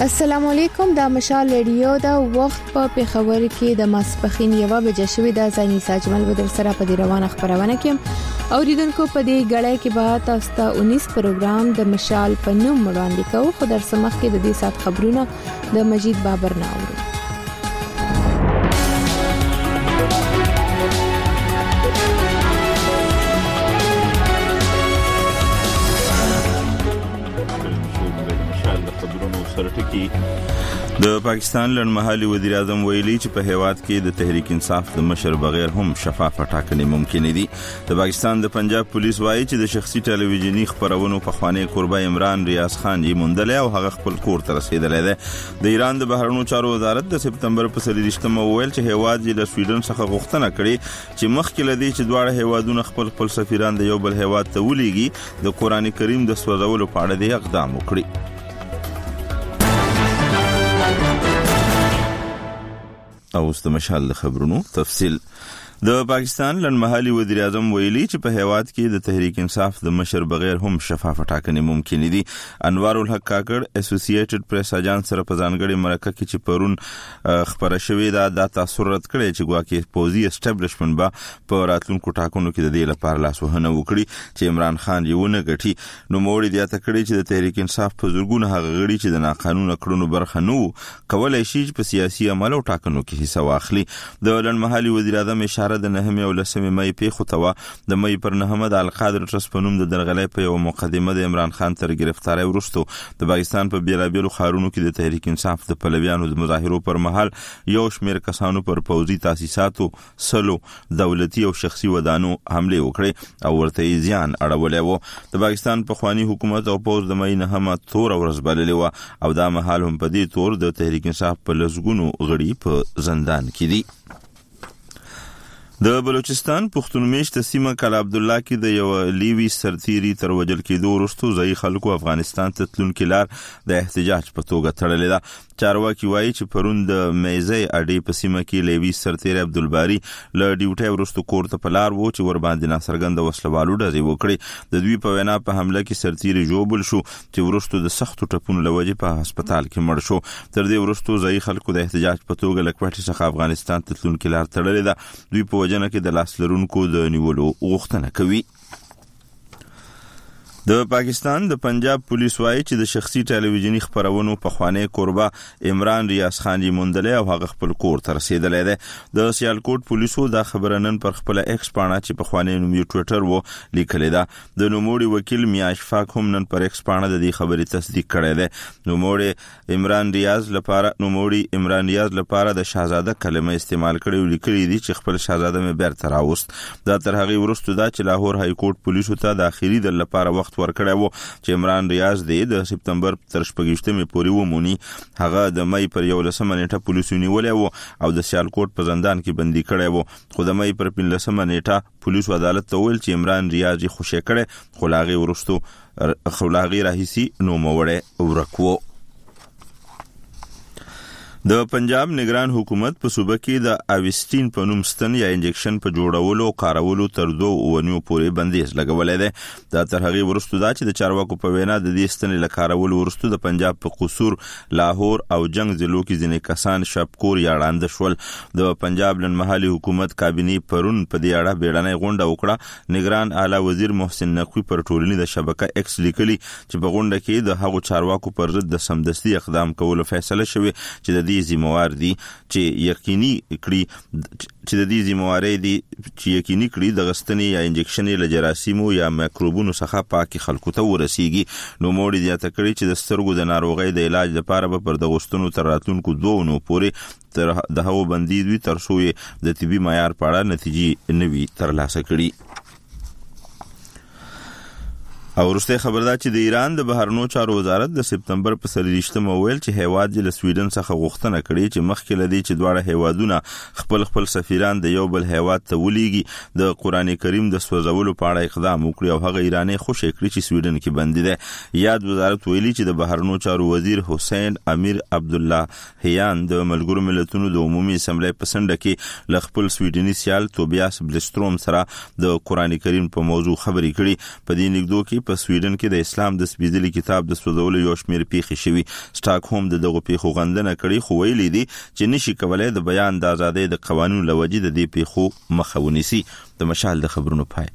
السلام علیکم. د مشال ریډیو د وخت په پیښور کې د ماسپخین 1 بجې شوې د ځاني ساجمل بدر سره په دې روانه خبرونه کې اوریدونکو په دې غړې کې به تاسو ته 19 پروګرام د مشال په نوم وړاندې کوو. خو در سمخ کې د دې سات خبرونه د مجید بابر ناوړو. د پاکستان لړمحلي وزیر اعظم ویلي چې په هیواد کې د تحریک انصاف د مشر بغیر هم شفاف ټاکنې ممکن دي. د پاکستان د پنجاب پولیس وایي چې د شخصي ټلویزیونی خبرونو په خوانی قربا عمران ریاض خان یې موندل او هغه خپل کور ته رسیدلی دی. د ایران د بهرنیو چارو وزارت د سپتمبر په 23 ویل چې هیواد یې له سویډن څخه غوښتنه کړې چې مخکې لدی چې دواړه هیوادونه خپل سفیران د یو بل هیواد ته ولېږي د قران کریم د سوځولو په اړه د اقدام وکړي. او اوس د مشال د خبرونو تفصیل. د پاکستان لړمحلي وزیر اعظم ویلي چې په هیواد کې د تحریک انصاف د مشر بغیر هم شفاف ټاکنې ممکن دي. انوار الحق کاکړ اسوسییټډ پریس اجانس سره په ځانګړي مرکه کې چې پرون خبره شوې ده د تاثر رد کړي چې ګواکې پوزي اسټابلیشمنت به په راتلونکو ټاکنو کې د دې لپاره لاسوهنه وکړي چې عمران خان یې ونه ګټي. نو موړي د تکړې چې د تحریک انصاف په زورګونه هغه غړي چې د ناقانونه کړنو برخه نه کولای شي په سیاسي عمل او ټاکنو کې حصہ واخلي. د لړمحلي وزیر اعظم اشاره د 9 او 10 مې پیښو توا د مې پر 9 د القادر ټرست په نوم د درغلې په یو مقدمه د عمران خان تر گرفتاری وروسته د پاکستان په بیلابیلو خارونو کې د تحریک انصاف د پلویانو د مظاهرو پر مهال یو شمېر کسانو پر پوځي تاسیساتو سلو دولتي او شخصي ودانو حمله وکړې او ورته زیان اړولې وو. د پاکستان په خواني حکومت او پوز د مې 9 تور ورځ بللې و او دا مهال هم په دې تور د تحریک انصاف په لزګونو غړي په زندان کې دي. د بلوچستان پښتون میشت سیمه کلا عبد الله کې د یو لیوی سرتیری تر وجل کېدو وروسته ځای خلکو افغانستان ته تلونکي لار د احتجاج په توګه تړلې ده. چارواکي وایي چې پرون د میزې اډې په سیمه کې لیوی سرتیری عبدالباری له ډیوټي وروسته کور ته په لار وو چې ور باندې ناڅرګنده وسلوالو ډزې وکړې. د دوی په وینا په حمله کې سرتیری جوړ شو چې وروسته د سختو ټپونو لوجې په هسپتال کې مړ شو. تر دې وروسته ځای خلکو د احتجاج په توګه لکوټي څخه افغانستان ته تلونکي لار تړلې ده. دوی په وجنه کې د لاس لرونکو د نیولو غوښتنه کوي. د پاکستان د پنجاب پولیس وایي چې د شخصي ټلویزیونی خبرونو په خوانی قربا عمران ریاض خان یې موندل او هغه خپل کور ته رسیدلی دی. د سیالکوټ پولیسو دا خبره نن پر خپل ایکس پاڼه چې په خوانی نوم یو ټویټر وو لیکلې ده. د نوموړي وکیل میا اشفاق هم نن پر ایکس پاڼه د دې خبرې تصدیق کړی دی. نوموړي عمران ریاض لپاره د شاهزاده کلمه استعمال کړي او لیکلي دي چې خپل شاهزاده مې بیرته راوست. دا تر هغه وروسته دا چې لاهور های کورټ پولیسو ته د اخیری د لپاره وخت ورکړی وو چې عمران ریاض د سپتمبر تر 28 پورې ومونی. هغه د مې پر 11 نیټه پولیسو نیولې وو او د سیالکوټ په زندان کې بندي کړی وو. خو د مې پر 15 نیټه پولیسو عدالت ته ویل چې عمران ریاض خوشی کړي خو لاغي ورستو خلاغي راهیسي نو موړې ورکو. د پنجاب نگران حکومت په صوبه کې د اویسټین په نوم ستن یا انجکشن په جوړولو او کارولو تر 2 اونیو پورې بندیز لګولې ده. دا تر هغه وروسته دا چې د چارواکو په وینا د دې ستن له کارولو وروسته د پنجاب په قصور لاهور او جنگ ضلعو کې ځینې کسان شپکور یا وړاندې شول. د پنجاب لنمحلي حکومت کابینه پرون په دې اړه بیړنۍ غونډه وکړه. نگران اعلی وزیر محسن نقوی پر ټولنی د شبکه ایکس لیکلي چې په غونډه کې د هغو چارواکو پر ضد د سمدستي اقدام کولو فیصله شوه چې د دې ذمہوار دي چې یقیني کړي د غستنې یا انجکشن له جراثیمو یا میکروبونو څخه پاکي خلکو ته ورسیږي. نو موړي دي تکړي چې د سترګو د ناروغۍ د علاج لپاره به پر د غستنو تر راتلونکو 2 نو پورې تر د هغو بندي دوی تر څو د طبي معیار په اړه نتیجې نوي ترلاسه کړي. او ورسته خبردار چې د ایران د بهرنیو چارو وزارت د سپتمبر په 23 ویل چې هیواد له سویډن څخه غوښتنه کړې چې مخکې لدی چې دواړه هیوادونه خپل سفیران د یو بل هیواد ته ولېږي د قران کریم د سوځولو په اړه اقدام وکړي او هغه ایرانی خوشی کړی چې سویډن کې بندي ده. یاد وزارت ویلي چې د بهرنیو چارو وزیر حسین امیر عبد الله هیان د ملګرو ملتونو د عمومي اسمبلی په سنډه کې ل خپل سویډني سیال توبیاس بلستروم سره د قران کریم په موضوع خبرې کړي. په دې نګدو کې په سویډن کې د اسلام د سپیڅلي کتاب د سوځولو یو شمېر پیښې شوي. سټاکهولم دغه پیښو غندنه کړې خو ویلي دي چې نشي کولای د بیان د ازادۍ د قوانینو لوجې د دې پیښو مخه ونیسي. د مشال د خبرونو پای.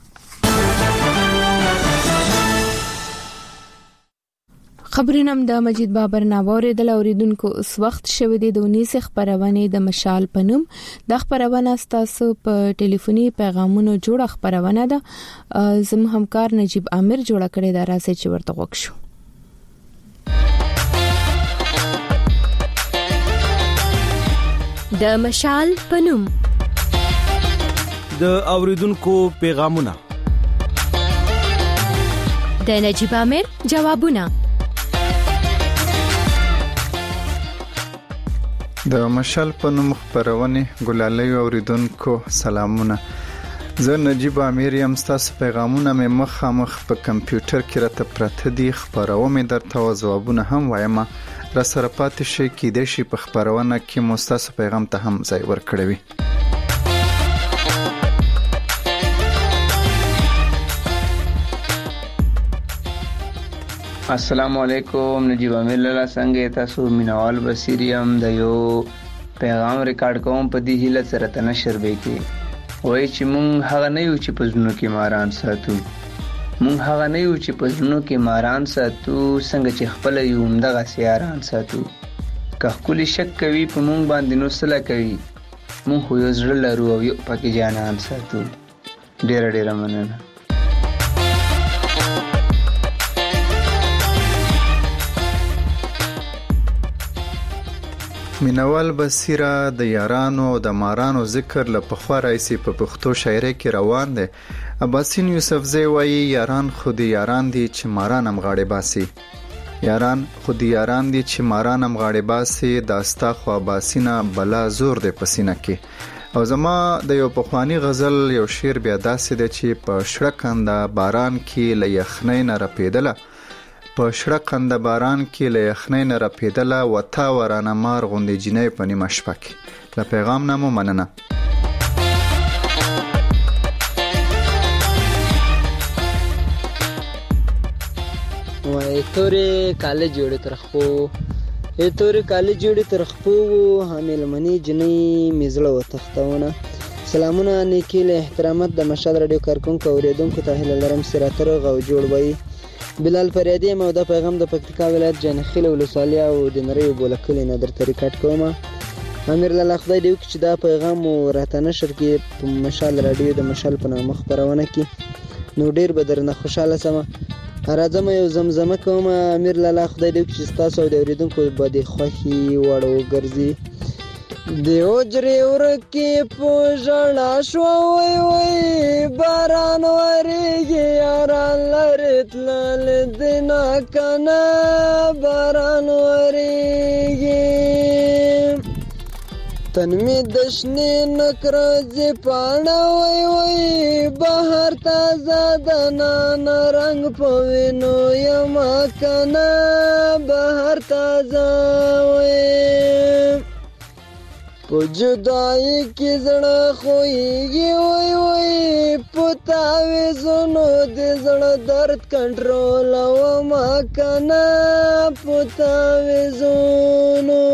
خبرونه د مجید بابر ناوړه د اوریدونکو اس وخت شوه د 19 خبرونه د مشال پنوم د خبرونه ستاسو په ټلیفوني پیغامونو جوړه خبرونه ده. زم همکار نجیب عامر جوړه کړې ده راځي چې ورته وښو. د مشال پنوم د اوریدونکو پیغامونه د نجیب عامر جوابونه. د مشال په نوم خبرونه ګلالی اوریدونکو سلامونه. زه نجیب عامر یم. تاسو پیغامونه مې مخامخ په کمپیوټر کې راته پراته دي. خبرونه درته او ځوابونه هم وایم. را سره پاتې شي کې د شي په خبرونه کې مو تاسو پیغام ته هم ځای ورکړی وي. السلام علیکم. نجیب عامر لاله څنګه تاسو؟ مینوال بصیریم د یو پیغام ریکارډ کوم په دې هیله سره تنشر به کې وای چې مونږ هغه نه یو چې پزونو کې ماران ساتو. مونږ هغه نه یو چې پزونو کې ماران ساتو څنګه چې خپل یو همدغه سیاران ساتو. که خپل شک کوي په مونږ باندې نو سلا کوي. مونږ خو یو زړه لرو او یو پکې جانان ساتو. ډېر مننه. مینوال بصیره د یارانو او د مارانو ذکر له پخوا راځي په پښتو شاعري کې روان دي. عباسین یوسفزی وایي یاران خودي یاران دي چې ماران هم غاړي باسي. یاران خودي یاران دي چې ماران هم غاړي باسي. داستا خو عباسینه بلا زور دی پسینه کې. او زما د یو پخوانی غزل یو شعر بیا داسې دی چې په شړکنده باران کې له یخنۍ نه رپیدله. په شړکنده باران کې له یخنۍ نه رپیدله وتا ورانه مار غوندې جنۍ په نیمه شپه کې. له پیغام نه مو مننه. وای تورې کاله جوړ ترخو تورې کاله جوړ ترخو حامل منی جنۍ میزړه وتختونه. سلامونه نیکی له احترامات د مشال رادیو کارکونکو اوریدونکو ته هیله لرم سراتر غو جوړ وای. بلال فریدی مو د پیغام د پکتیکا ولایت جنخیل ولسوالۍ او د نری بولکلې نه درته ریکارډ کوم. امیر لاله خدای دې وکړي چې دا پیغام راته نشر کې په مشال رادیو د مشال په نامه خبرونه کې نو ډیر به درنه خوشاله سم. راځم یو زمزمه کوم. امیر لاله خدای دې وکړي چې تاسو د اوریدونکو باندې خوخي وړو ګرځي. دیو جری ورکی پوجړا شو وای وای باران ورېږي یاران لرت لال دینا کنه باران ورېږي تن می دشنی نکرځي پاڼه وای وای بهر تازه دنان رنگ پوینو یما کنه بهر تازه وای په جدای کې زړه خوېږي وای وای پتاوي زونو د زړه درد کنټرول او ما کنه پتاوي زونو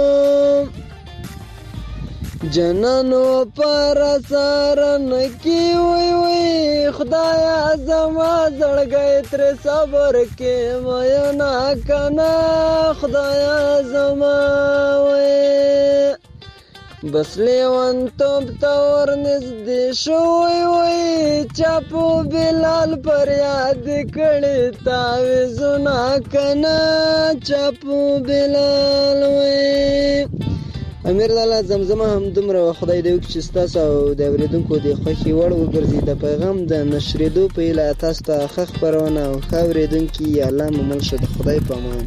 جنانو پر سارن کی وای وای خدایا زما زړګی تر صبر کې مې نه کنه خدایا زما وای بس لیوان توب تور نزدې شوی وای چاپو بلال پر یاد کړي تعویذونه کنه چاپو بلال وای. امیر لاله زمزمه هم دومره خدای دې وکړي چې تاسو او د اوریدونکو د خوښي وړ وګرځي. د پیغام د نشریدو په اله تاسو ته ښه خبرونه او ښه اوریدونکي یا الله مو مل شه. د خدای په امان.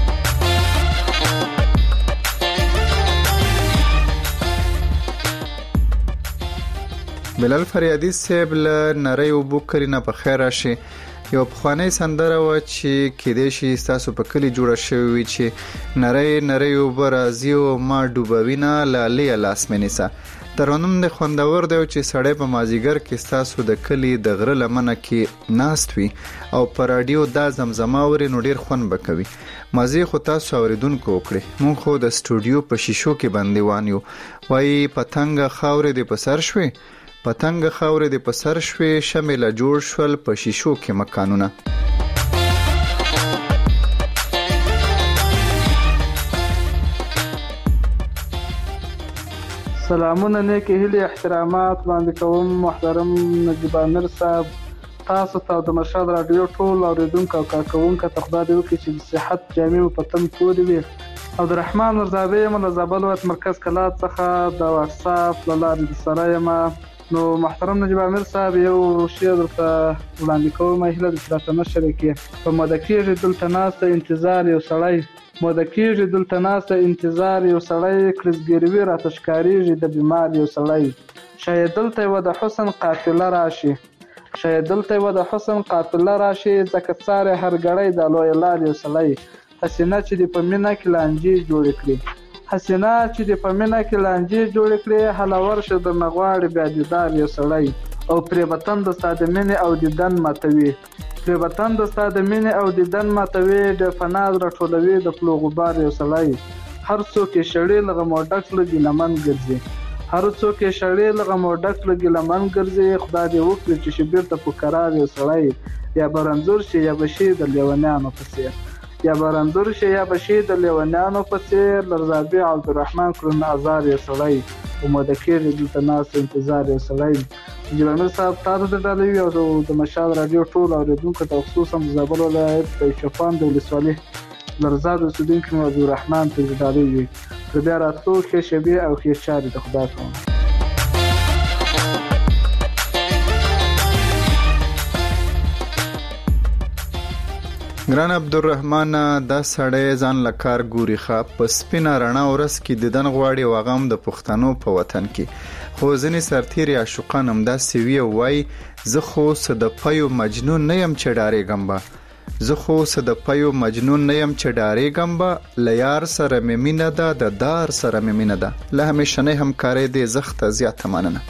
بلال فریادی صاحب له نری او بوکرینه په خیر راشي. یو پخوانی سندره و چې کېدې شي تاسو په کلی جوړه شوی چې نری نری او برازي او ما ډوبوینه لالی لاس منیسا. ترانم د خوندور دی چې سړی په مازیګر کې ستاسو د کلی د غره لمنه کې ناست وي او په رادیو دا زمزمه اوري نو ډیر خوند بکوي. مزه خو تاسو اوریدونکو وکړي. مونږ خو د سټوډیو په شیشو کې بندیوان یو. وای پتنګ خاورې د پسر شوي، پتنګ خاورې د پسر شوي، شمله جوړ شول په شیشو کې مکانونه. سلامونه، نیکی هیلې، احترامات وړاندې کوم محترم نجیب امیر صاحب، تاسو ته د مرشد رادیو ټول اوریدونکو او کارکوونکو ته خدای دې وکړي چې د صحت جامې مو په تن تورې وي. عبدالرحمن مرزابی یم له زابل ولایت مرکز کلات څخه د واتساپ له لارې سره یم. نو محترم نجیب امیر صاحب، یو شی درته وړاندې کوم، هیله ده چې راته نشر کړې. په موده کېږي دلته ناسته انتظار یو سړی، موده کېږي دلته ناسته انتظار یو سړی، کریزګیروي راته ښکارېږي د بیمار یو سړی. شاید دلته یوه د حسن قافله راشي، شاید دلته یوه د حسن قافله راشي، ځکه څارې هر ګړی د لویه لار یو سړی. حسینه چې دې په مینه کې لانجې جوړې کړي، حسینه چې دې په مینه کې لانجې جوړې کړي، هله ورشه درنه غواړي بیا دیدار یو سړی. او پرې وطن د ستا د مینې او دیدن ماتوي، پرې وطن د ستا د مینې او دیدن ماتوي، ډېر فناز راټولوي د پلو غبار یو سړی. هر څوک یې شړې له غم او ډک له ګیلمن ګرځي، هر څوک یې شړې له غم او ډک له ګیلمن ګرځي. خدای دې وکړي چې شي بیرته په قرار یو سړی، یا به رنځور شي یا به شي د لیونیانو په څېر، یا به رنځور شي یا به شي د لیونیانو په څېر. لرزابي عبدالرحمن کړنه ازار یو سړی، په موده کېږي دلته ناست انتظار یو سړی. نجیب امیر صاحب، تاسو د ډالوي او د مشال رادیو ټول اوریدونکو ته خصوصا د زابل ولایت د چوپان د ولسوالۍ لرزاد اوسېدونکي مو عبدالرحمن ته د ډالوي وي. تر بیا راتلو ښې شېبې او ښې چارې د خدای کوم. ګران عبدالرحمن، دا سړی ځان لکار ګوري ښه په سپینه رڼا ورځ کې دیدن غواړي او هغه هم د پښتنو په وطن کې. خو ځینې سرتیري عاشقان همداسې وي او وایي زه خو څه د پیو مجنون نه یم چې ډارېږم به، زه خو څه د پیو مجنون نه یم چې ډارېږم به، له یار سره مې مینه ده، د دار سره مې مینه ده. له همیشنۍ همکارۍ دې زښته زیاته مننه.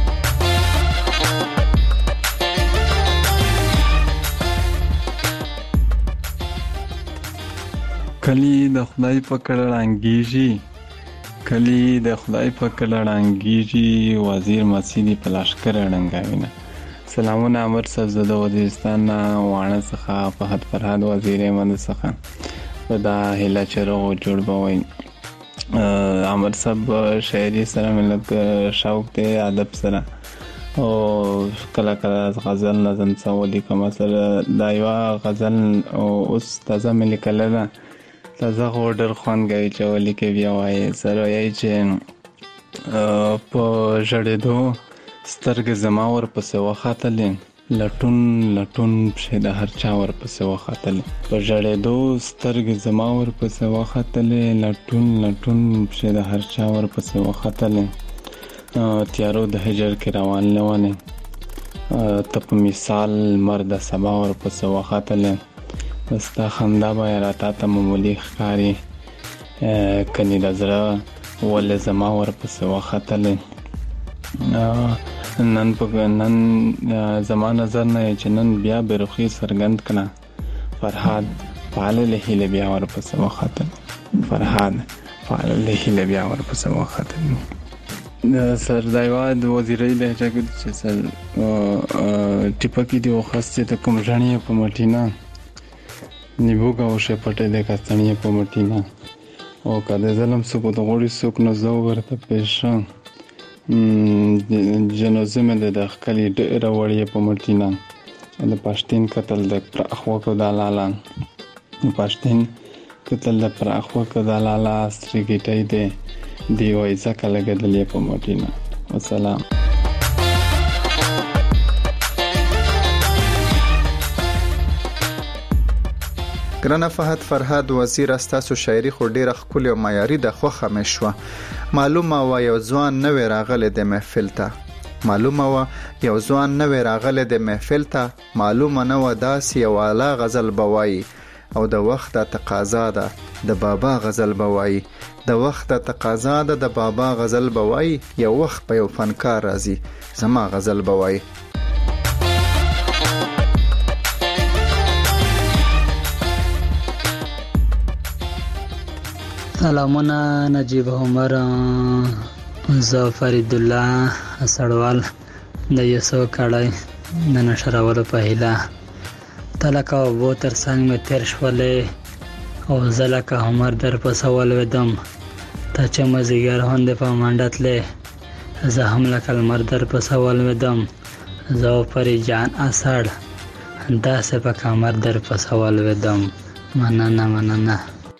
کلی د خدای په کړه رنګیږي، کلی د خدای په کړه رنګیږي، وزیر مسیدی په لشکر رنګاوینه. سلامونه امر صاحب، زه د وزیرستان واڼه څخه فهد فرهاد وزیر احمد څخه په دا هیله چې روغ جوړ به وای. امر صاحب، شاعري سره ملت شوق دی، ادب سره، او کله کله غزل نظم څه ولیکم. سره دا یوه غزل اوس تازه مې لیکله ده، تازه خو ډېر خوند کوي چې ولیکې بیا وایې. سره وایي چې په ژړېدو سترګې زما ورپسې وختلې، لټون لټون پښې د هر چا ورپسې وختلې، په ژړېدو سترګې زما ورپسې وختلې، لټون لټون پښې د هر چا ورپسې وختلې. تیارو د هجر کې روان لونې، ته په مثال مرد سبا ورپسې وختلې، ستا خندا به راته ته معمولي ښکاري، کني د زړه ولې زما ورپسې وختلې. نن زما نظر نه چې نن بیا بېرخي څرګند کړه، فرهاد فعال هیله بیا ورپسې وختلې، فرهاد فعال هیله بیا ورپسې وختلې. سر دا یوه د وزیرۍ لهجه کې چې سر ټیپکې دي وخستې ته کوم ژڼې په مټینه، نیبوګه وشه پټې د کستنې په مټینه، او که د ظلم څوک د غوړي څوک نو زه ورته پېښه، جنازه مې د ښکلي ډېره وړې په مټینه، د پښتین قتل د پراخوکو د لالا، د پښتین قتل د پراخوکو د لالا، سترګېټی دی وایي ځکه لګېدلې په مټینه. والسلام. ګرانه فهد فرهاد وزیر، استاسو شاعري خو ډیره ښکلې او معیاري ده، خوښه مې شوه. معلومه وه یو ځوان نوی راغلی د محفل ته، معلومه وه یو ځوان نوی راغلی د محفل ته، معلومه نه وه داسې یو اعلی غزل به وایي، او د وخت تقاضا ده د بابا غزل بوای د وخت تقاضا ده د بابا غزل بوای یو وخت په یو فنکار راځي زما غزل بوای. سلامونه نجیب عمر زه فرید الله سړوال د یوسو کړای د نشرولو په هیله تلکه او بو تر څنګ مې تیر شولې او زه لکه عمر در په سوال ودم ته چې مازیګر هوندې په منډه تلې زه هم لکه لمر در په سوال ودم زه او فرید جان اسړ داسې په کمر در په سوال ودم. مننه.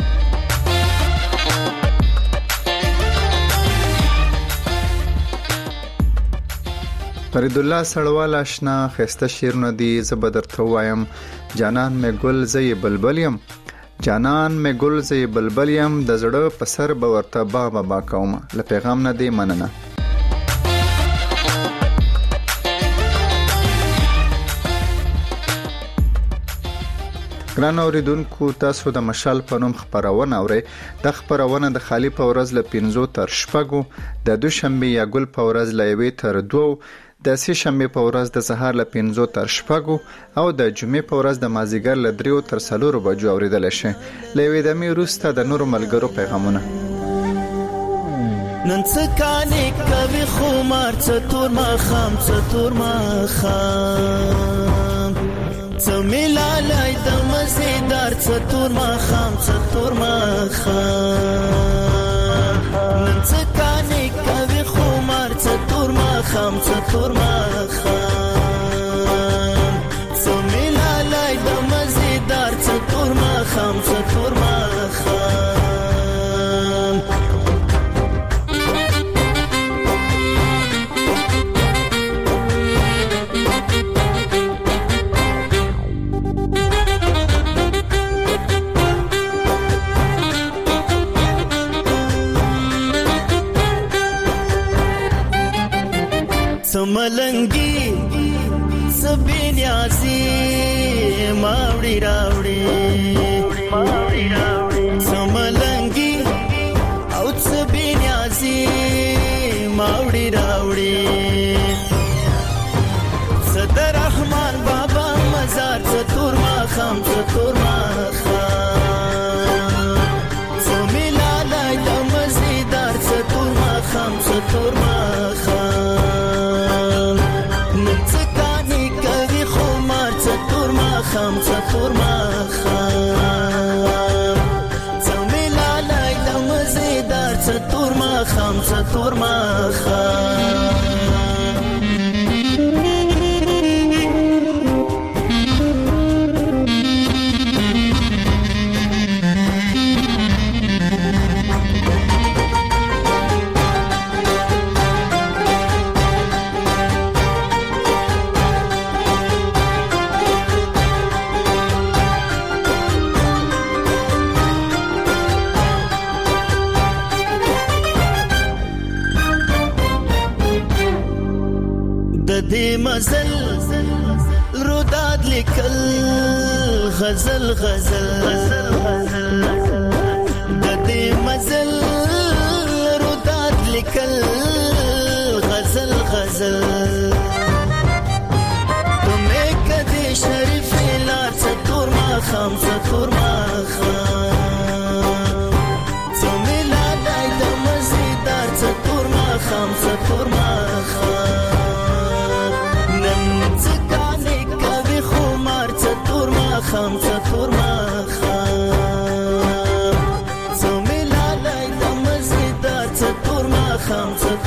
فرید الله سړوال آشنا خسته شیرونه دي زه به درته وایم جانان مې ګل زې بلبل یم جانان مې ګل زې بلبل یم د زړه په سر به ورته بابا کوم له پیغام نه دی مننه. ګران اوریدونکو تاسو د مشال په نوم خبرونه اورئ. د خبرونه د خالی په ورځ له 5 تر 6 د دوشنبه یا ګل په ورځ له 1 تر 2 د سه شنبه په ورځ د سهار له 5 تر 6 او د جمعې په ورځ د مازیګر له 3 تر 4 بجو اوریدل شي. لوي د می روسته د نور ملګرو پیغامونه. نن څه کانې کوي خمار څه تور ما خام څه ملالای د مزیدار څه تور ما خام نن څه کانې کوي خمار څه تور ما خام څه ملالای د مزیدار څه تور ما خام سملنگی سبینیازی ماوڑی راوڑی سملنگی او سبینیازی ماوڑی راوڑی صدر رحمان بابا مزار ستور ما خام سمیلالای دمزیدار ستور ما خام خام سمیلالای دمزیدار ستور ما خام دی مزل روداد لیکل غزل د دې مزل روداد لیکل غزل تمه کدی شریف لار ستور ما خام سمیلالای د مزیدار ستور ما خام خام سمیلالای د مزیدار ستور ما خام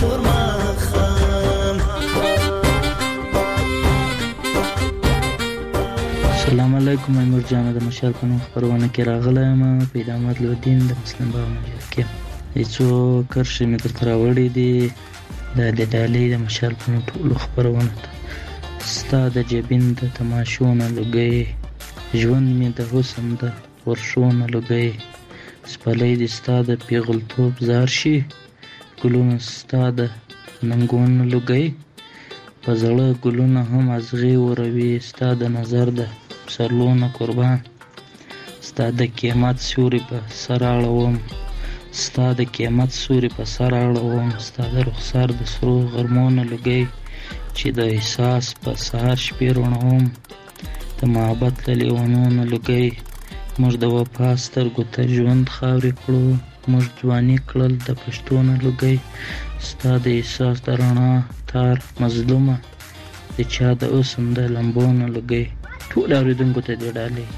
السلام علیکم امیر جان د مشال په نوم خبرونه کې راغلایم په ادامت لودین د مسلم باغ مجر کې هیڅو کرشي مې تر راوړې دي د ډالۍ د مشال په نوم ټول خبرونه ستا د جبین د تماشونه لګي ژوند مې د حسن د ورشونه لګي سپلې د ستا د پیغلتوب زار شي ګلونه ستا د ننګونه لګي په زړه ګلونه هم ازغي وروي ستا د نظر د سرلونه قربان ستا د قیامت سوري په سر اړوم، ستا د قیامت سوري په سر اړوم، ستا د رخسار د سرو غرمونه لګی چې د احساس په سهار شپې روڼوم، د محبت له لیونونو لګی موږ د وفا سترګو ته ژوند خاورې کړو، موږ ځواني کړل د پښتو نه لګی، ستا د احساس د رڼا تار مظلومه د چا د اوسم د لمبو نه لګی. ټول اورېدونکو ته دې ډالۍ.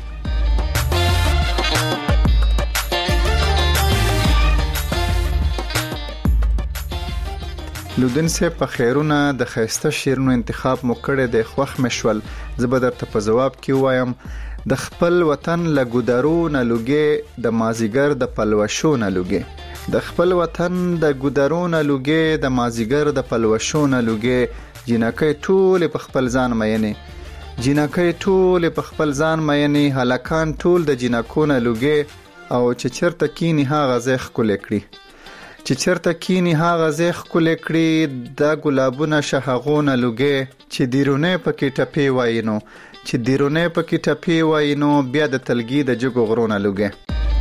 لودین صاحب په خیرونه د ښایسته شعرونو انتخاب مو کړی دی، خوښ مې شول. زه به درته په ځواب کې ووایم د خپل وطن له ګودرو نه لوګې د مازیګر د پلوشو نه لوګې، د خپل وطن د ګودرو نه لوګې د مازیګر د پلوشو نه لوګې، جنکۍ ټولې په خپل ځان مینې، جنکۍ ټولې په خپل ځان مینې، هلکان ټول د جنکو نه لوګې، او چې چېرته کینی هغه ځای ښکلی کړي، چې چېرته کینی هغه ځای ښکلی کړي، دا ګلابونه شهغو نه لوګې، چې دیرونی پکې ټپې وایي نو، چې دیرونی پکې ټپې وایي نو، بیا د تلګي د جګو غرو نه لوګې.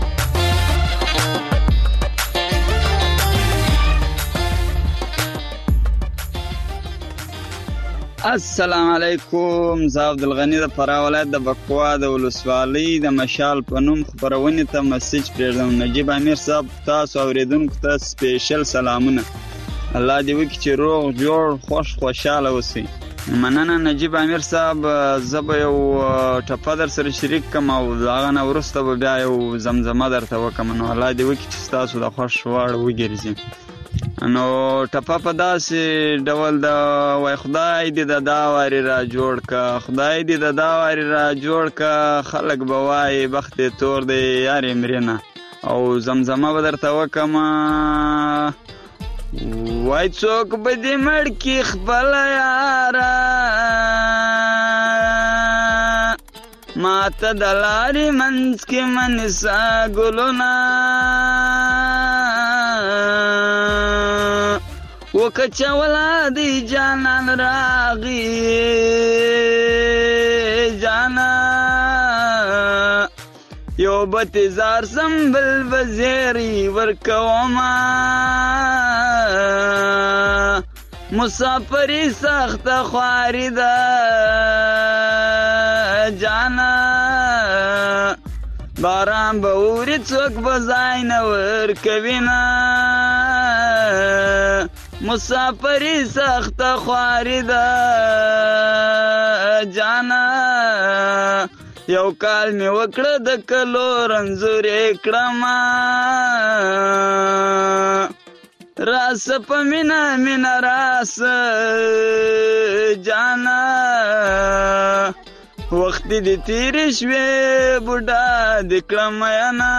السلام علیکم. زه عبدالغنی د فراه ولایت د بکوا د ولسوالۍ د مشال په نوم خپرونې ته مسیج پرېږدم. نجیب امیر صاحب تاسو اوریدونکو ته سپیشل سلامونه. الله دې وکړي چې روغ جوړ خوشحاله اوسئ. مننه نجیب امیر صاحب. زه به یو ټپه در سره شریک کم او د هغه نه وروسته به بیا یو زمزمه درته وکم. نو الله دې وکړي چې ستاسو د خوښ وړ وګرځي. نو ټپه په داسې ډول د وای خدای دې د دا واري را جوړ کا، خدای دې د دا واري را جوړ کا، خلک به وایي بخت دې تور دی یارې مرینه. او زمزمه به درته وکم وای څوک به دې مړ کي خپل یاره، ماته د لارې منځ کې منسا ګلونه، وکچا ولادی جانان راغی جانا، یو بتزار سنبل وزیری ورکوما، مسافری سخت خواری دا جانا، باران باوری څوک بزای نور کوینا، مسافری سخت خواری دا جانا، یو کال می وکړه د کلو رنځورې کړما، راس په مینا مینا راس جانا، وخت دې تیر شوې بوډا د کړم یانا،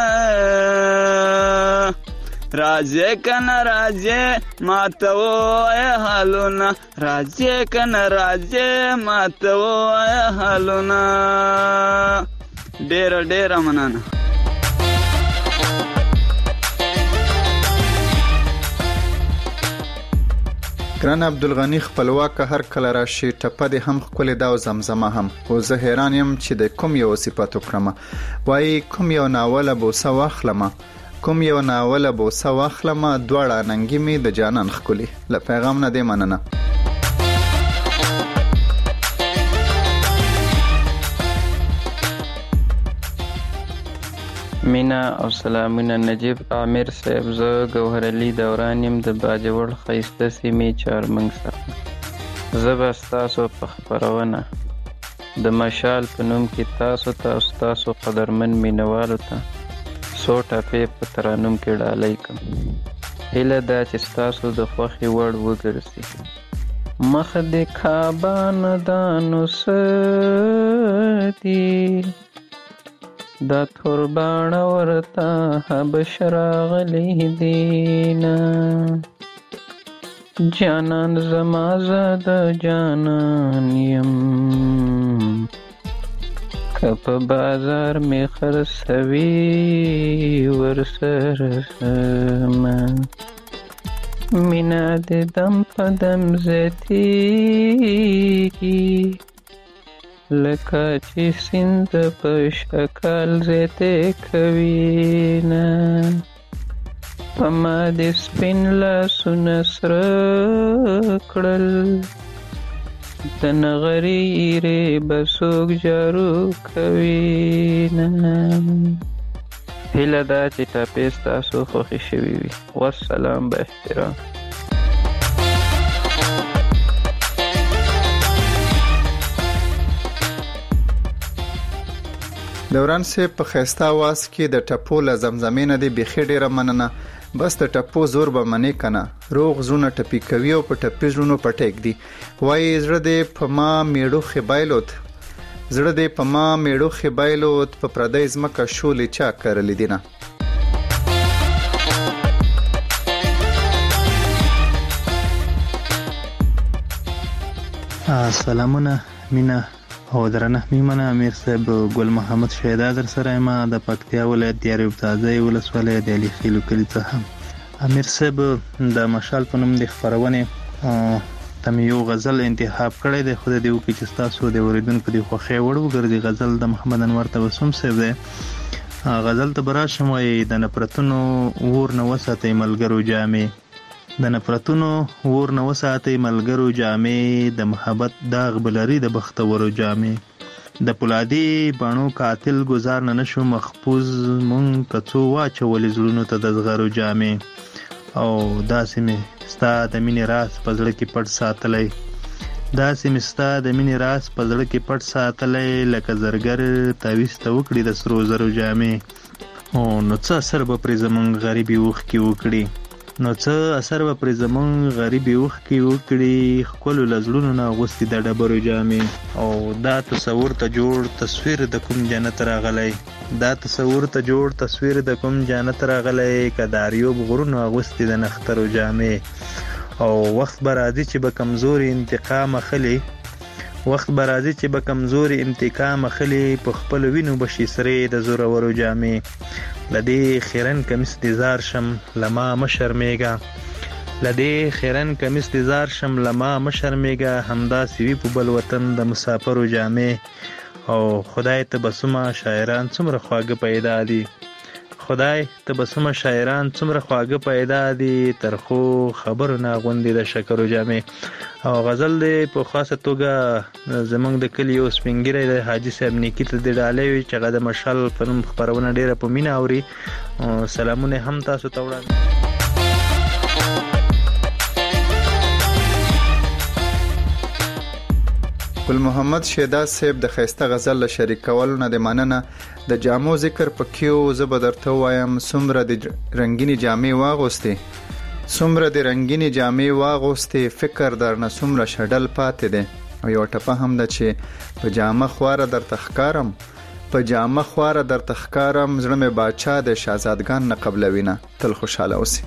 راځه کنه راځه ماته وای حالونه، راځه کنه راځه ماته وای حالونه. ډېر ډېر مننه. ګران عبدالغنی خپلواک هر کله راشي ټپه دې هم ښکلې ده او زمزمه هم. خو زه حیران یم چې د کوم یو صفت وکړمه. وایي کوم یو ناوله بوسه واخلمه، کوم یو ناوله بوسه واخلمه، دواړه ننګي مې د جانان ښکلي. له پیغام نه دې مننه. مینا او سلامونه نجیب عامر صاحب. زه ګوهر علي دوران یم د باجوړ ښایسته سیمې چارمنګ څخه. زه به ستاسو په خپرونه د مشال په نوم کې تاسو ته او ستاسو قدرمن مینوالو ته څو ټپې په ترانوم کې ډالۍ کړم. هیله ده چې ستاسو د خوښې وړ وګرځي. مخ دې کعبه ندانو ستي، دا تورباڼه ورته حبش راغلی دینا، جانان زما زه د جانان یم، که په بازار می خرڅوي ورسره سمه، مینا دې دم په دم زیاتیږي، لکه چې سیند په شکل زیته کوي نه په ما دې سپین لاسونه سره کړل د نغري ایرې به څوک جارو کوي نه. هیله ده چې ټاپې ستاسو خوښې شوي وي. والسلام به احترام. دوران صاحب په ښایسته آواز کې د ټپو له زمزمې نه دی بیخي ډېره مننه. بس د ټپو زور به منې که نه، روغ زړونه ټپي کوي او په ټپي زړونو پټیک دي. وایي زړه دې په ما میړو خبایلوت، زړه دې په ما میړو خبایلوت، په پردی ځمکه شولې چا کرلې دي نه. سلامونه مینه او درنه میمنه. امیر صاحب ګل محمد شهدا در سره ما د پکتیا ولایت دیارې تازه ولسوالۍ د علي خیلو کلی څخه. امیر صاحب د مشال په نوم د خبرونه تم یو غزل انتخاب کړی دی، خو د دې وکړي چې تاسو د اوریدونکو د خوښۍ وړ وګرځي. غزل د محمد انور تبسم صاحب دی. غزل ته براشم وایي د نفرتونو ور نه وساتئ ملګرو جامې، د نفرتونو ور نه وساتئ ملګرو جامې، د محبت داغ بلري د بختورو جامې، د پولادي بڼو قاتل گزار نه نشو محفوظ مونږ کڅو واچولې زړونو ته د زغرو جامې، او داسې مې ستا د مینې راز په زړه کې پټ ساتلی، داسې مې ستا د مینې راز په زړه کې پټ ساتلی، لکه زرګر تعویض ته وکړي د سرو زرو جامې، او نو څه اثر به پرې زمونږ غریبي اوښکې وکړي، نو څه اثر به پرې زمونږ غریبي اوښکې وکړي، ښکلو له زړونو نه اغوستې د ډبرو جامې، او دا تصور ته جوړ تصویر د کوم جنت راغلی، دا تصور ته جوړ تصویر د کوم جنت راغلی، که د اریوب غرونو اغوستې د نخترو جامې، او وخت به راځي چې به کمزوري انتقام اخلي، وخت به راځي چې به کمزوري انتقام اخلي، په خپلو وینو به شي سرې د زورورو جامې، لدې خیرن کمیس دې زار شم لما مشرمېږه، لدې خیرن کمیس دې زار شم لما مشرمېږه، همداسې وي په بل وطن د مسافرو جامې، او خدای تبسمه شاعران څومره خواږه پیدا دي، خدای تبسمه شاعران څومره خواږه پیدا دي، ترخو خبرو نه غوندې د شکرو جامې. او غزل دی په خاصه توګه زمونږ د کلي یو سپینګیری د حاجي صاحب نیکي ته د ډالۍ وي چې هغه د مشال په نوم خپرونه ډېره په مینه اوري. سلامونه هم تاسو ته وړاندې. ګل محمد شهدا صاحب د ښایسته غزل له شریکولو نه د مننه. د جامو ذکر پکې و، زه به درته ووایم څومره د رنګینې جامې واغوستې، څومره د رنګینې جامې واغوستې، فکر درنه څومره شډل پاتې دی. او یو ټپه هم ده چې په جامه خواره درته ښکارم، په جامه خواره درته ښکارم، زړه مې باچا د شهزادګان نه قبلوي نه. تل خوشحاله اوسئ.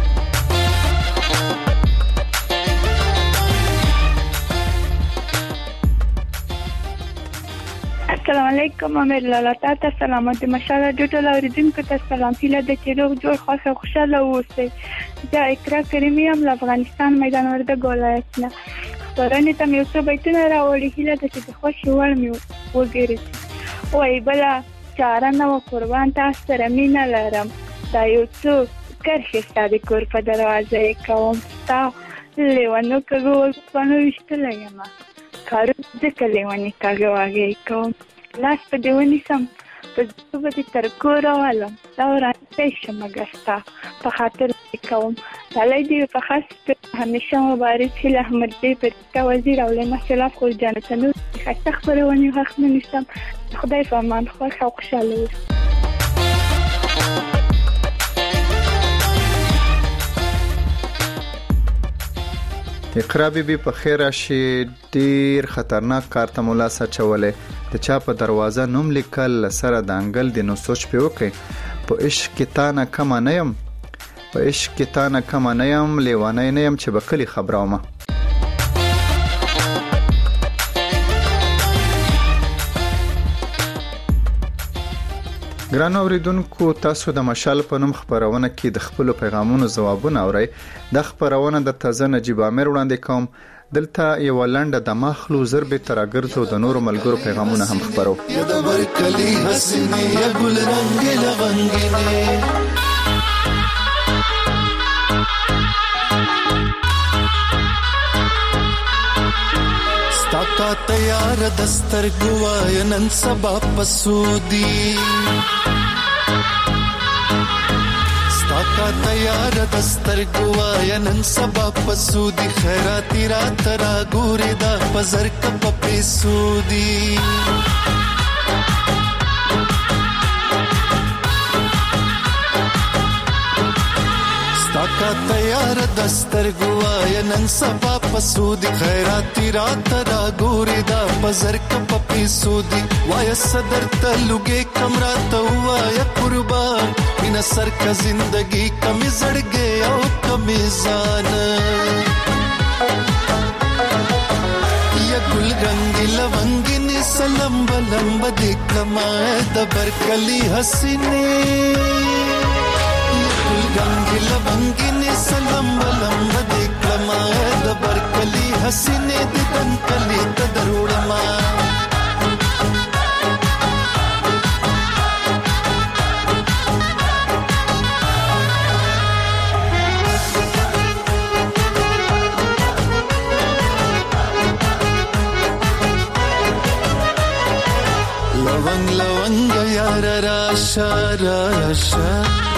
السلام علیکم. امیر لالا تاسو سلامت مشال ډیټول اوریدونکو ته سلام. هیله د چیرې جوړ خاصه خوشاله اوسئ. دا اقرا کریمی هم له افغانستان میدان وردګ ولایت نه خبرونه ته یو څه بیتونه راوړي. هیله د چې خوشي وړ مې وګورئ. وای بلا چاره نو قربان تاسو سره مینه لرم، دا یو څه کرښه ستاسو کور په دروازه کوم، تا لیوانو کوو پانو وشتل یم کارو ځکه لیوانی کاږه واګي کوم، لاس په دیونی سم په څه تر کور والم دا ورته شمګستا په خاطر کوم. علي دې په خاص همیشه مبارک هله احمد دې پر تا وزیر او له مسلا خو جنتونو خاصه خبرونه حق نه نشم. خدای فرمان خو خوشاله اوسئ. اقرا بیبي په خیر راشي. ډیر خطرناک کار ته مولا سچولې، د چا په دروازه نوم لیکل سره د انګل د نو سوچ په وکي. په عشق کې تا نه کم نه يم، په عشق کې تا نه کم نه يم، لیوانه نه يم چې بکلی خبرومه. ګران اوریدونکو، تاسو د مشال په نوم خبرونه کې د خپل پیغامونو ځوابونه اورئ. د خبرونه د تازه نجیب امیر وړاندې کوم. دلته یو لنډه د مخلو زر به تراګرځو د نورو ملګرو پیغامونه هم خبرو. یا د ورکلی حسینه یا ګل رنگ لونګینه ستا تیار دستر گوایا نن سبا پسودی ستا تیار دستر گوایا نن سبا پسودی خیراتی رات را گوری دا پزر کپ پیسودی ستا تیار دستر گوایا نن سبا پسودی خیراتی رات را گوری دا پزر کپ پیسودی وایا صدر تلوگے کمرا تو وایا قربان مینا سر کا زندگی کمی زڑ گیا او کمی زان یا گل رنگی لونگی نی سلمب لمب دیکھما دبر کلی حسینے گنگی لونگی نی سلمب لمب دیکھما دبر کلی حسینے دن کلی تدروڑما لونگ لونگ یار راشا راشا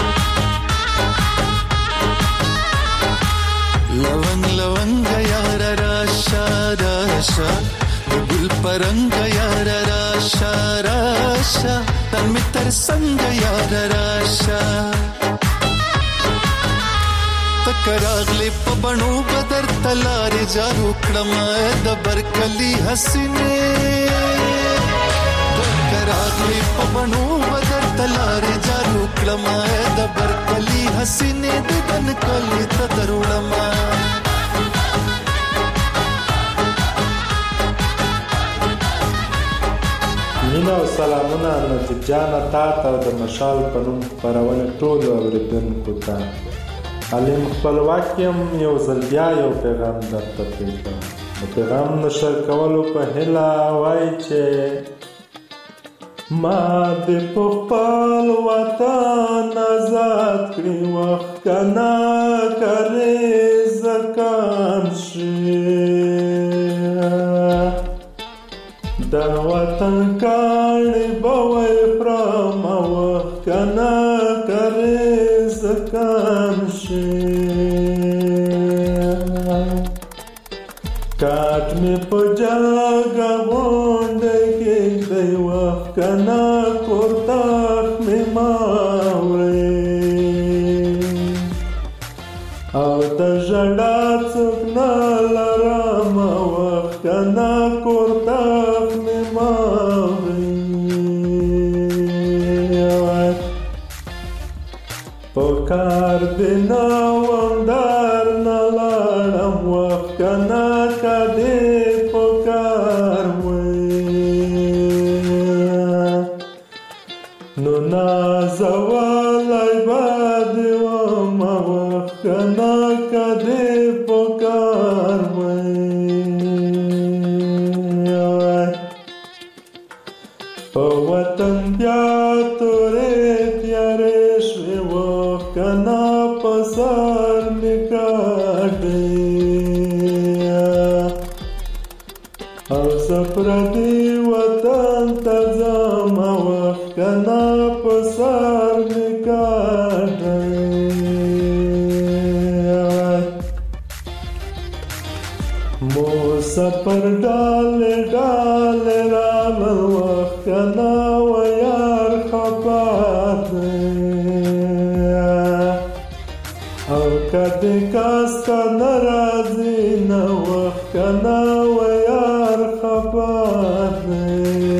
لونگ لونگ یار راشا راشا گل پرنگ یار راشا راشا تن می تر سنگ یار راشا تکراغلی پبنو بدر تلار جارو کڑم دبر کلی حسینے راغلی پبنو بدر تلار جارو کلما دبر کلی حسینے دن کلی تدروڑما مینا و سلامونه نجیب جانا تا تا د مشال پنوم خپرونه ټولو اوریدونکو ته علیم خپلواک یم یو ځل بیا یو پیغام درته پرېږدم د پیغام نشر کولو په هیله وایي چې ما د خپل وطن آزاد کړی وخت کنا کرے زکان شي د وطن کاڼي بوي پرم وخت کنا کرے زکان شي کاټ می پجاګه وونډه کې دی وخت کنا کوتاخ می ماوي او د ژړا څوک نه لرم وخت کنا کوتاخ می ماوي پکار دی نوم در نه لاړم وخت کنا کدی پکار نو نازولی بادی وما وخت کنا کدی پکار په وطن بیا تورې تیارې شوې وخت کنا په سر مې کاږي او زه پردي وطن ته ځم وخت کنا په سر مې کاږي مسافر ډالې ډالې راغلل وخت کنا و یار خفا دی او کدی کاس کا ناراضي نه وخت کنا و یار خفا دی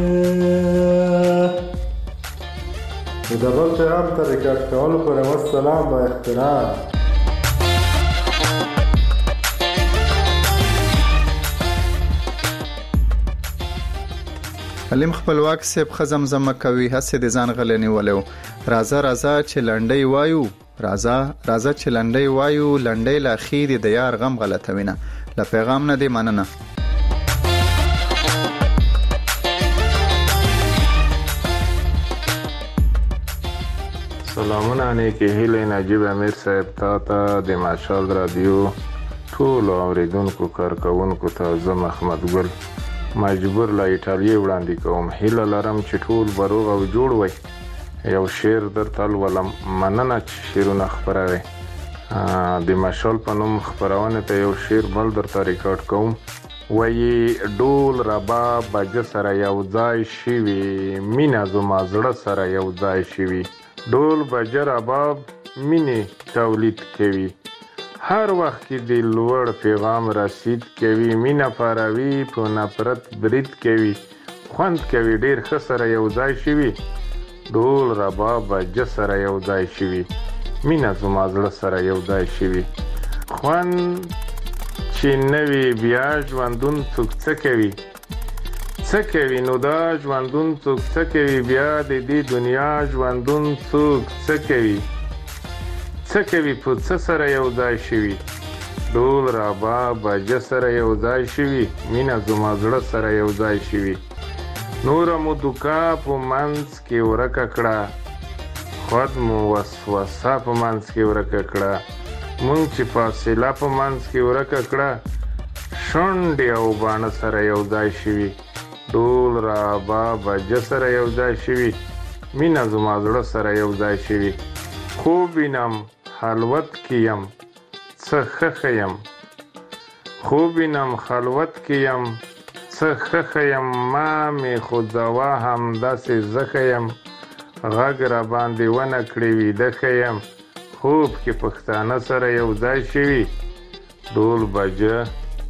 د بل پیغام ته ریکارډ کولو پر السلام با احترام علیم خپلواک صاحب خزمزمه کوي هڅه د ځان غلنی ولو رازا رازا چې لنډي وایو رازا رازا چې لنډي وایو لنډي لا خیر د یار غم غلطوینه له پیغام نه دی مننه. سلامونه نیکی هیله نجیب امیر صاحب تا د مشال رادیو ټول اوریدونکو کارکونکو ته زه محمد ګل مجبور له ایټالیا وړاندې کوم. هیله لرم چې ټول بروغ او جوړ وي. یو شعر درته ولولم. مننه چې شعرونه خپروي. د مشال په نوم خپرونه ته یو شعر بل درته ریکارډ کوم. وایي ډول رباب بجه سره یو ځای شوي، مینه زما زړه سره یو ځای شوي. ډول بجه رباب مینې تولید کوي، هر وخت کې د لوړ پیغام رسید کوي. مینه پاروي په نفرت برید کوي، خوند کوي ډیر ښه سره یو ځای شوي. ډول رباب بجه سره یو ځای شوي، مینه زما زړه سره یو ځای شوي. خوند چې نوي بیا ژوندون څوک څه کوي، څه کوي نو دا ژوندون څوک څه کوي، بیا د دې دنیا ژوندون څوک څه کوي، څه کوي په څه سره یو ځای شوي. ډول رباب بجه سره یو ځای شوي، مینه زما زړه سره یو ځای شوي. نوره مو دوکا په منځ کې ورکه کړه، خود مو وسوسه په منځ کې ورکه کړه. مونږ چې فاصله په منځ کې ورکه کړه، شونډې او باڼه سره یو ځای شوي. ډول رباب بجه سره یو ځای شوي، مینه زما زړه سره یو ځای شوي. خوب وینم خلوت کې یم څه ښه یم، خوب وینم خلوت کې یم څه ښه یم. ما مې خو ځوا هم داسې زه یم، غږ را باندې ونه کړې ویده ښه یم. خوب کې پښتانه سره یو ځای شوي، ډول بجه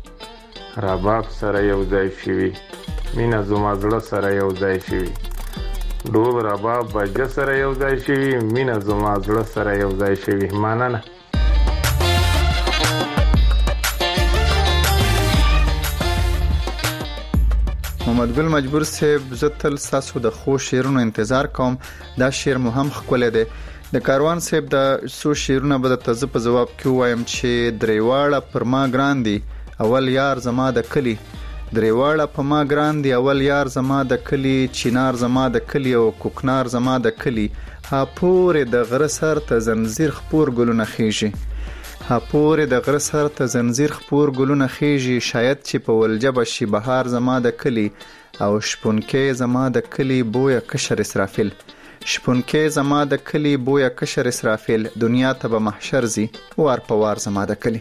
رباب سره یو ځای شوي، مینه زما زړه سره یو ځای شوي. ډول رباب بجه سره یو ځای شوي، مینه زما زړه سره یو ځای شوي. مننه. محمد ګل مجبور صاحب، زه تل تاسو د خو شعرونو انتظار کوم. دا شعر مو هم ښکلی دی. د کاروان صاحب د څو شعرونه به د تزه په جواب کې وایم چې درېواړه پر ما ګران دي اول یار زما د کلی، درېواړه په ما ګران دي اول یار زما د کلی، چینار زما د کلی او کوکنار زما د کلی. ها پورې د غره سر ته زنځیر خپور ګلونه خېږي، ها پورې د غره سر ته زنځیر خپور ګلونه خېږي. شاید چې په ولجبه شي بهار زما د کلی، او شپونکې زما د کلی بویا کشر اسرافیل، شپونکې زما د کلی بویا کشر اسرافیل. دنیا ته به محشر زی وار په وار زما د کلی.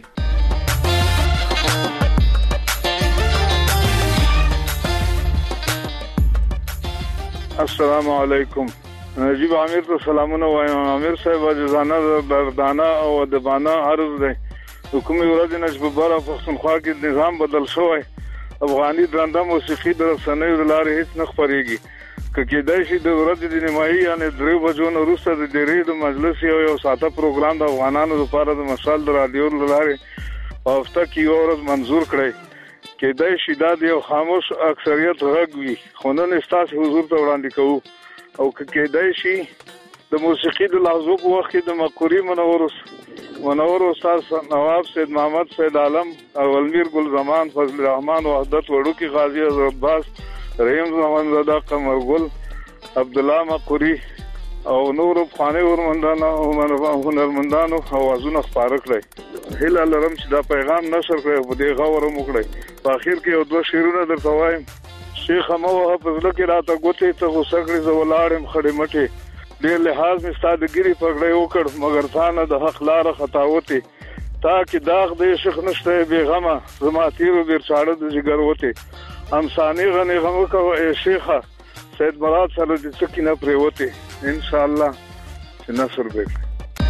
السلام علیکم. نجیب امیر ته سلامونه وایم. امیر صاحب عزیزانه دردانه او ادبانه عرض دی. حکومت ورځ نشب بره پښتونخوا کې نظام بدل شوی، افغاني درنده موسیقي د رسنیو د لارې هیڅ نه خپرېږي. که کېدای شي د ورځې د نیمایي یعنې 3 بجو نه وروسته د ډېرې د مجلس یو ساعته پروګرام د افغانانو لپاره د مشال د رادیو له لارې په هفته کې یو ورځ منظور کړئ. کېدای شي دا د یو خاموش اکثریت غږ وي، خو نن ستاسو حضور ته وړاندې کوو. او که کېدای شي د موسیقي د لحظو په وخت کې د مقوري منور استاد نواب سید محمد سید عالم، اولمیر ګل زمان، فضل الرحمن، وحدت وړوکی، غازی حضرت عباس، رحیم زمان زاده، قمر ګل، عبدالله مقوري او نور افغاني هنرمندانو اوازونه خپاره کړئ. هیله لرم چې دا پیغام نشر کړئ او په دې غور هم وکړئ. په اخر کې یو 2 شعرونه درته وایم. شیخ مو په زړه کې راته ګوتې ته غوسه کړې، زه ولاړم خړې مټې، ډېر لحاظ مې ستا د ګیرې پګړۍ وکړ، مګر تا نه د حق لاره خطاوتې. تا کې داغ د عشق نشته بېغمه، زما تیرو بیرچاړه د جګر وتې. همسانې غنې غم وکوه ای شیخه، سید مراد سره د څه کینه پرېوتې. انشاءالله چې نصر به کړي.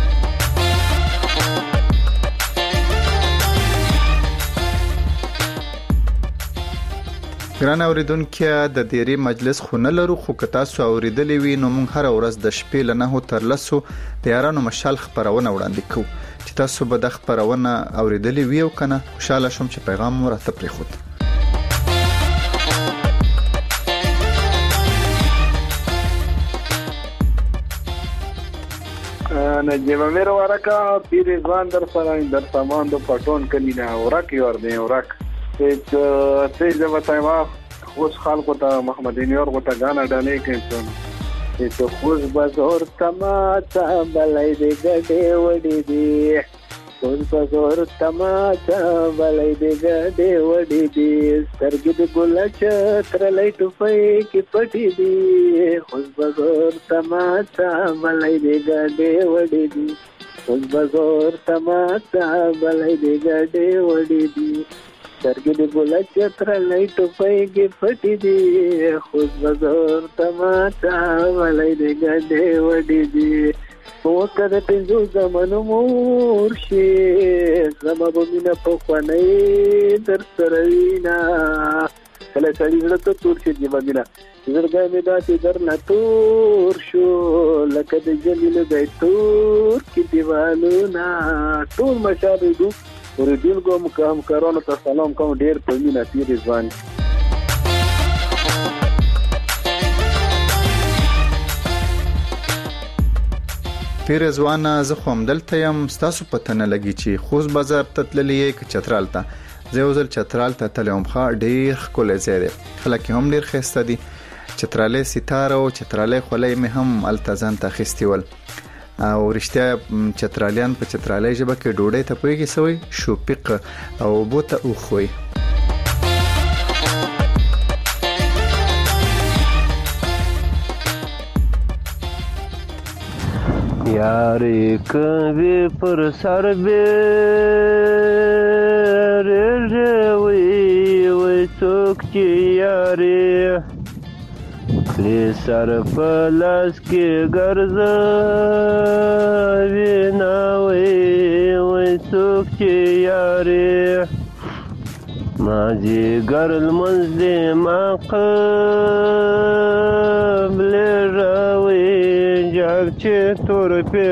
ګران اوریدونکو، د دیری مجلس خو نه لرو، خو که تاسو اوریدلی وي نو موږ هر ورځ د شپې له 9 تر 10 د یارانو مشال خبرونه وړاندې کوو. چې تاسو به د خبرونه اوریدلی وي او کنه، خوشاله شم چې پیغام مو راته پرېښود. نجیب امیر ورکا پیر ځوان در سره در سامان دو پټون کلی نه ورک ور دی ورک ته ځوته ما خوش خلکو ته محمد انور کو ته غانا ډالې کوي ته خوش بازار تماچا بلای دې ګډې وډې دی خوش بازار تماچا بلای دې ګډې وډې دی سترګې د ګل چتر لای ټوپې کې پټې دی خوش بازار تماچا بلای دې ګډې وډې دی خوش بازار تماچا بلای دې ګډې وډې دی سترګې د ګل چتر لای ټوپې کې پټې دی خوش بازار تماچا بلای دې ګډې وډې دی وکړه پنځو زمانو مور شي زما به مینه په خوانې در سره وینا کله سړی زړه ته تور شي دی مینه زړګی مې داسې در نه تور شو لکه د جلیل دی تور کې دیوالونه ټول مشابه دو اوریدونکو همکارانو ته سلام کوم ډېر په مینه پیر ځوان پیر ځوان زه خو هم دلته یم ستاسو پته نه لګي چې خوست بازار ته تللی یې که چترال ته زه یو ځل چترال ته تللی وم ښه ډېر ښکلی ځای دی خلک هم ډېر ښایسته دي چترالی ستاره او چترالی خولۍ مې هم هلته ځان ته اخیستي ول او رښتیا چترالیان په چترالی ژبه کې ډوډۍ ته پوهېږي څه وایي شوپیق او اوبو ته اوښ وایي یاری کوي پر سر به رژوي وي څوک چې یاری کړي سر په لاس کې ګرځوي وي څوک چې یاری مازیګر لمونځ دې ما قبل راوي جاګ چې تور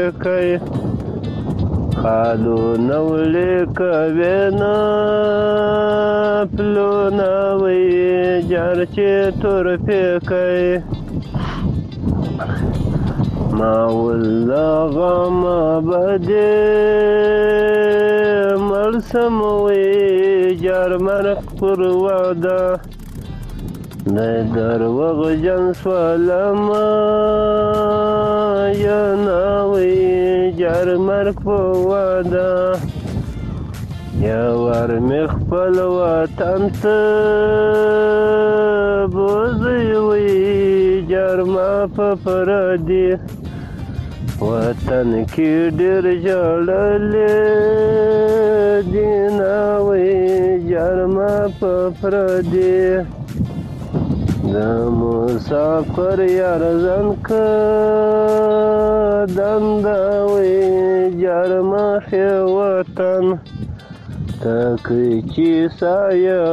پېکئ خالو نولې کوي نه پلونه وي جار چې تور پېکئ ما والله ما بدې مرسم وي جار مرق پر واده دروغ جن سوالم یا ناوی جر مرک په واده یا ور مخفل وطن ته بوزي وي جر ما په پردي وطن کې ډېر جړلې دي ناوی جر ما په پردي د مسافر یار ځان که دنده وي جار مخې وطن تکې چې سایه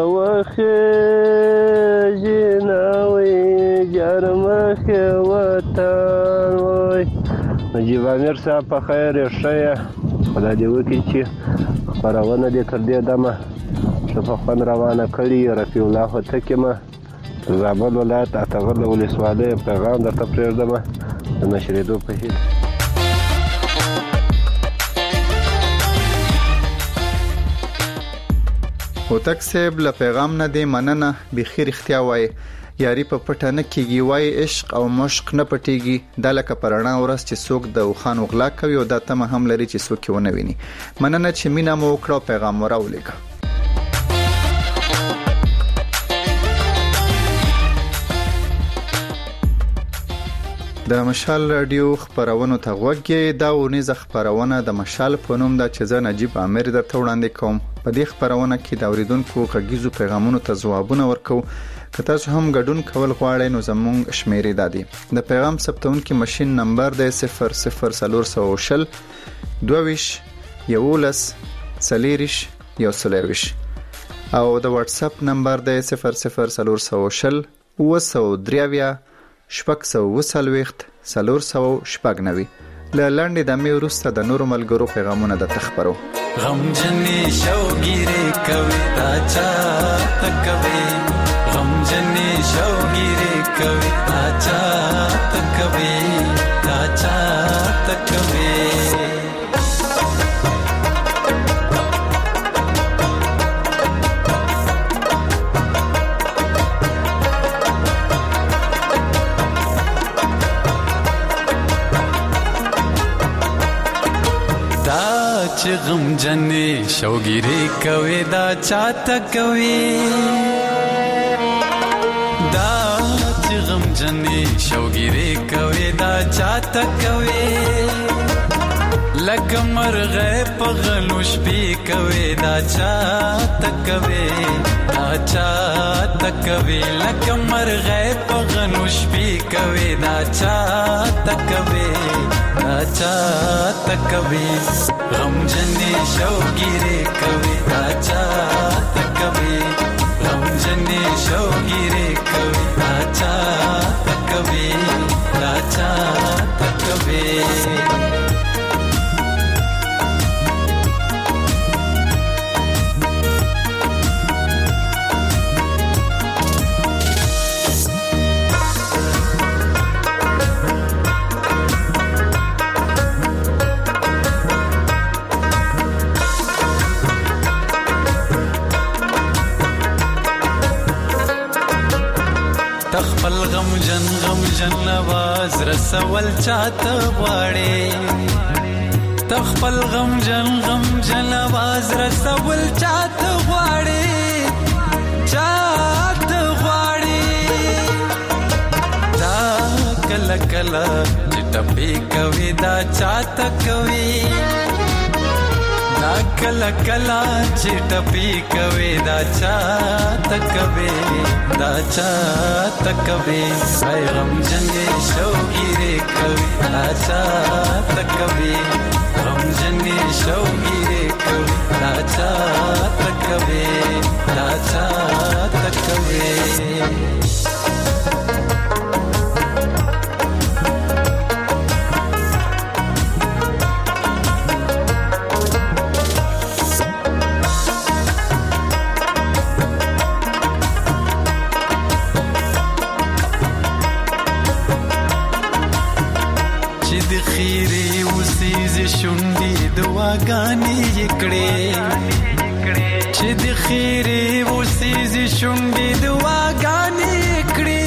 وخېږي نه وي جار مخې وطن وای نجیب امیر صاحب په خیر یې ښه یې خدای دې وکړي چې خپرونه دې تر دې دمه ښه په خوند روانه کړي رفیع الله هوتکی مه زابل ولایت اتغر ولسوالۍ پیغام درته پرېږدم د نشرېدو په هیله هوتک صاحب له پیغام نه دی مننه بخیر اختیا وای یاري په پټه نه کیږي وای عشق او مشق نه پټيږي د لکه پرانا ورس چې څوک د وخان غلا کوي او د تمه هم لري چې څوک ونه ویني مننه چې مینا مو وکړو پیغام وراولېګ د مشال رادیو خبرونو ته غوږی دا ونیزه خبرونه د مشال په نوم د چزه نجیب امیر درته وړاندې کوم په دې خبرونه کې د اوریدونکو غږیزو پیغامونو ته ځوابونه ورکو که تاسو هم ګډون کول غواړئ نو زموږ شمیرې دادي د پیغام ثبتونکو ماشين نمبر د 00420 22 11 سلیریش یو سلیریش او د واتس اپ نمبر د 00420 وسودریاویا شپږ سو وسلويخت سلور سو شپږ نوي لاندې د مې ورسته د نورو ملګرو پیغامونه د تخبرو غم جنې شوګيري کوي تا چا تکوي غم جنې شوګيري کوي تا چا تکوي تا چا تکوي چې غم جنې شوګيري کوي دا چاته کوي دا چې غم جنې شوګيري کوي دا چاته کوي لکه مرغه په غلو شپې کوي دا چاته کوي دا چاته کوي لکه مرغه په غلو شپې کوي دا چاته کوي دا چاته کوي غم جنې شوګيري کوي دا چاته کوي غم جنې شوګيري کوي دا چاته کوي دا چاته کوي تخپل غم جن आवाज رسول چاته غواړي تخپل غم جن आवाज رسول چاته غواړي چاته غواړي دا کله کله چې ټپي کوي دا چاته کوي دا کله کله چې ټپي کوي دا چاته کوي دا چاته کوي غم جنې شوګيري کوي دا چاته کوي غم جنې شوګيري کوي دا چاته کوي دا چاته کوي شونډې دواګانې کړې چې د خیرې وسېزې شونډې دواګانې کړې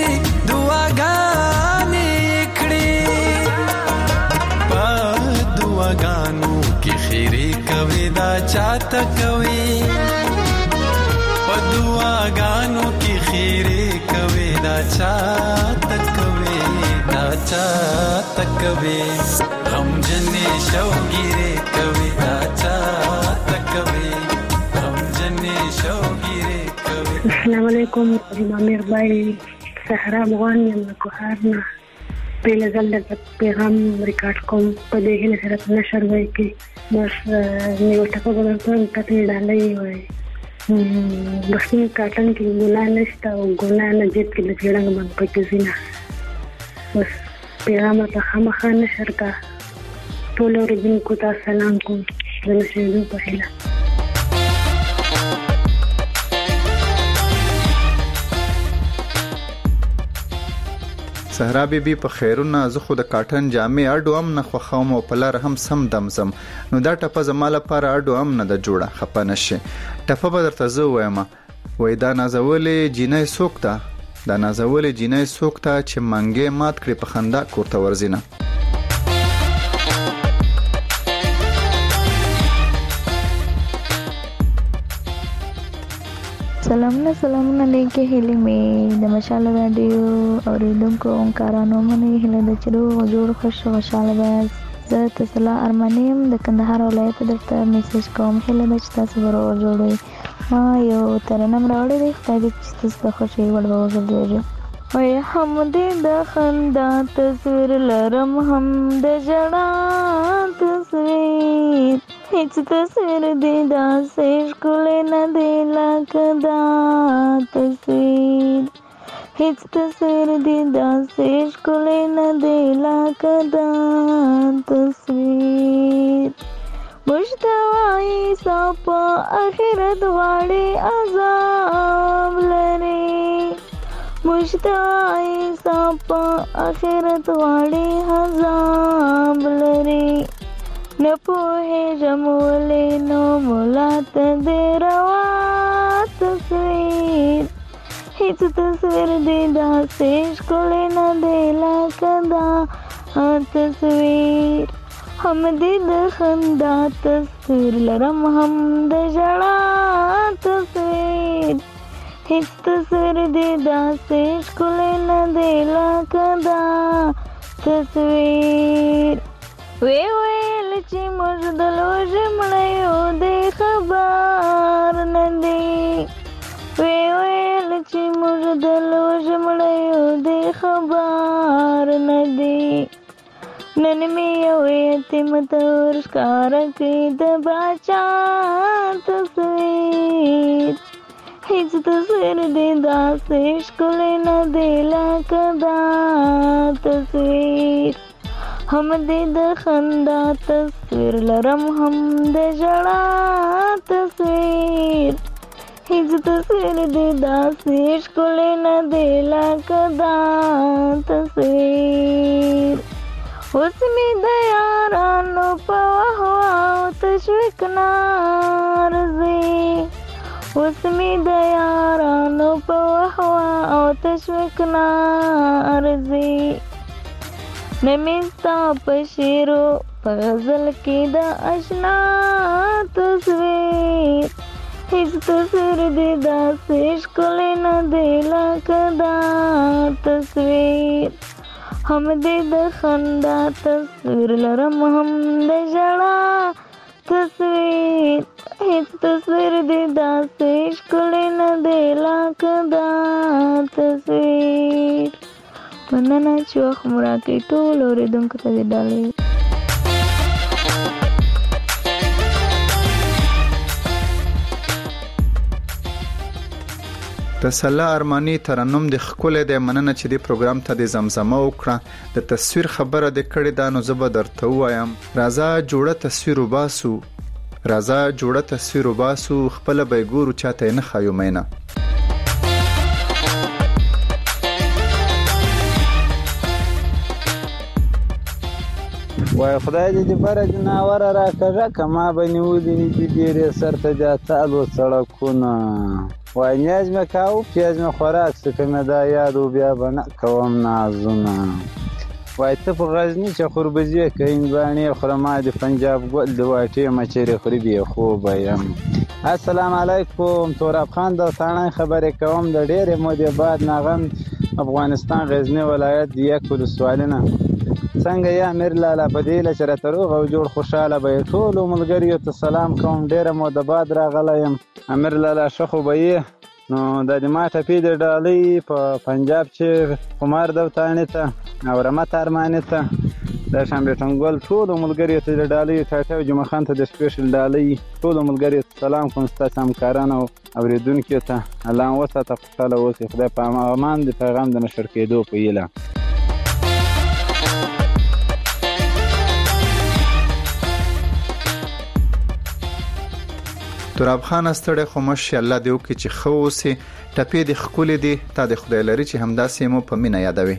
دواګانې کړې په دواګانو کې خیرې کوي دا چاته کوي په دواګانو کې خیرې کوي دا چاته کوي دا چاته کوي غم جنې شوګيري کوي دا چاته کوي غم جنې شوګيري کوي السلام علیکم امیر بای صحرا افغان یم کوهارنا په لږل د پیغام ریکارډ کوم په دې هله سره نشر وای کی بس نیو ټکو ورته کته ډالۍ وای بسنی کاټن کې ګنا نشته او ګنا نه جيت کې لږړنګ باندې پکې زینا بس پیغام ته خامخا نشر کا ټول اوریدونکو ته سلام کوم زه نشم په هیله صحرا بیبي په خیرونه زه خو د کاټن جامې اډو هم نه خوښوم او په لار هم سم دمزم نو دا ټپه زما لپاره اډو هم نه د جوړه خپه نشي ټپه به درته زه وایم وای دا نازولې جینۍ سوکته دا نازولې جینۍ سوکته چې منګې مات کړي په خندا کوړته ورزینه سلامونه لیکه هلی می د مشال رادیو اوریدونکو اونکارانو منې هله د چلو جوړ خوشاله بیاز زه تسلا ارمانیم د کندهار ولایت درته میسج کوم هله د تاسو ورو جوړوي ما یو ترنم راوړی دی خدای دې تاسو ته خوشي وړو وګرځي وای هم دې د خندا تصویر لرم هم د جړا تصویر هیڅ تصویر دې داسې ښکلی نه دی لکه دا تصویر هیڅ تصویر دې داسې ښکلی نه دی لکه دا تصویر موږ ته وایي سا په آخرت غواړي عذاب لري مشتاق صاپا آخرت غاړي حزاب لري نه پوهېږم ولې نو ملا ته دې روا تصویر هیڅ تصویر دې داسې ښکلی نه دی لکه دا تصویر هم دې د خندا تصویر لرم هم د ژړا تصویر هیڅ تصویر دې داسې ښکلی نه دی لکه دا تصویر ویل چې موږ د لوږې مړیو دې خبر نه دی ویل چې موږ د لوږې مړیو دې خبر نه دی نن مې یو یتیم تور ښکاره کړي د باچا تصویر هیڅ تصویر دې داسې ښکلی نه دی لکه دا تصویر هم دې د خندا تصویر لرم هم د ژړا تصویر هیڅ تصویر دې داسې ښکلی نه دی لکه دا تصویر اوس مې د یارانو په وهواو تشویق نه ارزي اوس مې د یارانو په وهواو تشویق نه ارزي نه مې ستا په شعرو په غزل کې د اشنا تصویر هیڅ تصویر دې داسې ښکلی نه دی لکه دا تصویر هم دې د خندا تصویر لرم هم د ژړا تصویر هیڅ تصویر دې داسې ښکلی نه دی لکه دا تصویر مننه چې وخت مو راکړی ټولو اورېدونکو ته دې ډالۍ تسلا ارمانی ترنم د ښکلی دی مننه چې دې پروګرام ته د زمزمه وکړه د تصویر خبره دې کړې ده نو زه به درته ووایم راځه جوړه تصویر وباسو راځه جوړه تصویر وباسو خپله به یې ګورو چاته یې نه ښایو مینه وای خدای دې بره جناوره راکړه که ما به نیولي دي ډېرې سر ته د اتالو سړکونه وای نیاز مې کاوه پیاز مې خوراک څه که مې دا یاد و بیا به نه کوم نازونه وای ته په غزني چې خوربزې که هندواڼې خورم ما د پنجاب ګل د واټې مچرې خوري بې خوبه یم السلام علیکم توراب خان د تاڼۍ خبرې کوم د ډېرې مودې بعد ناغم افغانستان غزني ولایت د یک ولسوالي نه څنګه یا امیر لالا په دې چې راته روغ او جوړ خوشحاله به یې ټولو ملګریو ته سلام کوم ډېره موده بعد راغلی یم امیر لالا ښه خو به یې نو دا د ما ټپې د ډالۍ په پنجاب چې خمار دوتانې ته او رمت ارمانې ته د شامبېټنګل ټولو ملګریو ته د ډالۍ ټاټه او جمعه خان ته د سپیشل ډالۍ ټولو ملګریو ته سلام کوم ستاسو همکارانو او اورېدونکو ته الله وساته خوشحاله اوسئ خدای په امان د پیغام د نشر کېدو په هیله تراب خان ستړی خو ماشي الله دې وکړي چې ښه اوسې ټپې دې ښکلې دي تا دې خدای لري چې همداسې مو په مینه یادوي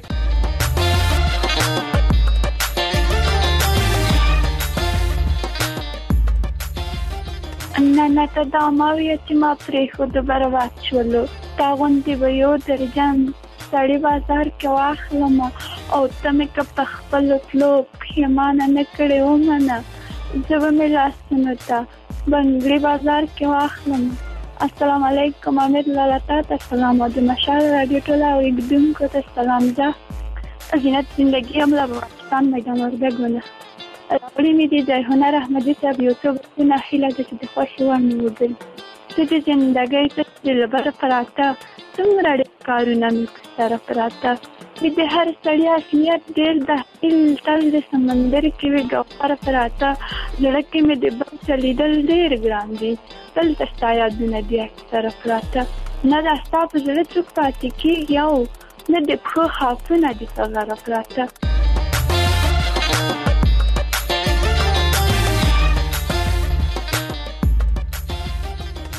نه ته دا ما ویل چې ما پرېښوده بره واچولو تا غوندې به یو درجن سړی بازار کې واخلم او ته مې که په خپلو تلو پښېمانه نه کړې ومنه زه به مې لاسونو ته بنګړي بازار کې واخلم السلام علیکم امیر لالا تا ته سلام او د مشال رادیو ټول اوریدونکو ته سلام ده زینت زندگی هم له افغانستان میدان وردګونه راوړي مې دي د هنر احمدي صاحب یو څو بحثونه هیله ده چې د خوښې وړ مې وګوري ته د زندګۍ ته له بره پراته څومره ډېر کارونه مې سره پراته مې د هر سړي اصلیت ډېر د هیل تل د سمندر کې وي ګوهر پراته زړه کې مې د بل څه لیدل ډېر ګران دي دلته ستا یادونه دي اکثره پراته نه دا ستا په زړه څوک پاتې کېږي او نه د پښو خاپونه دي په غره پراته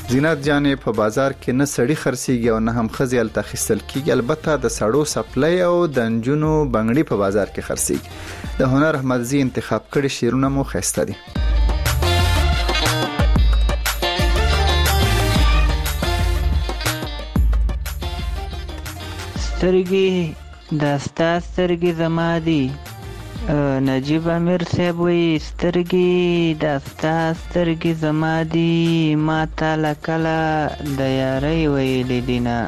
زینت جانې په بازار کې نه سړی خرڅیږي او نه هم ښځې هلته اخیستل کیږي. البته د سړو سپلای او د نجونو بنګړي په بازار کې خرڅیږي. د هنر احمدزي انتخاب کړي شعرونه مو ښایسته دي. سترګې دا ستا سترګې زما دي. نجیب امیر صاحب وایي سترګې دا ستا سترګې زما دي، ما تاله کله د یارۍ ویلې دینه.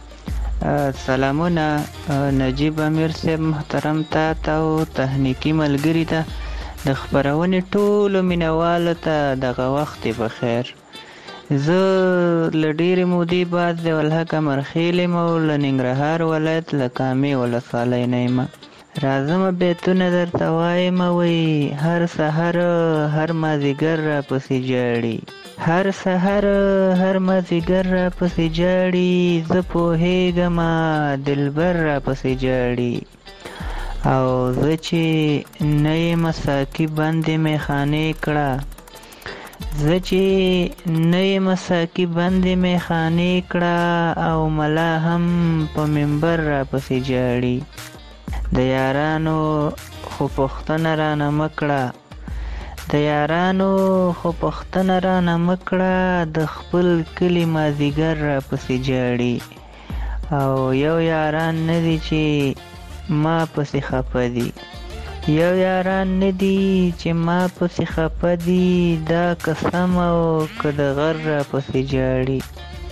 سلامونه نجیب امیر صاحب محترم تا او تخنیکي ملګري ته، د خپرونې ټولو مینوالو ته دغه وخت بخیر. زه له ډېرې مودې بعد د ولحق امرخیل یم او له ننګرهار ولایت له کامې ولسوالۍ نه یم. راځمه بیتونه درته وایم وایي هر سحر هر مازدیګر راپسې جاړي، هر سحر هر مازدیګر راپسې جاړي، زه پوهېږمه دلبر راپسې جاړي. او زه چې نه یم ساقي بندې میخانې کړه، زه چې نه یم ساقي بندې میخانې کړه، او ملا هم په منبر راپسې جاړي. د یارانو خو پوښتنه رانه مکړه، د یارانو خو پوښتنه رانه مکړه، د خپل کلي مازدیګر راپسې جاړي. او یو یاران نه دي چې ما پسې خفه دي، یو یاران نه دي چې ما پسې خفه دي، دا قسم او که د غر راپسې جاړي.